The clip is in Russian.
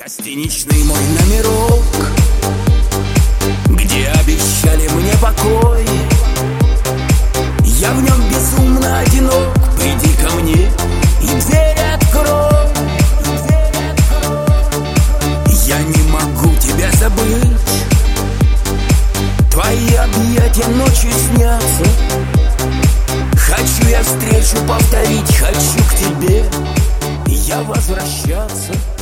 Гостиничный мой номерок, где обещали мне покой. Я в нем безумно одинок. Приди ко мне и дверь открой. Я не могу тебя забыть. Твои объятия ночью снятся. Хочу я встречу повторить, хочу к тебе я возвращаться.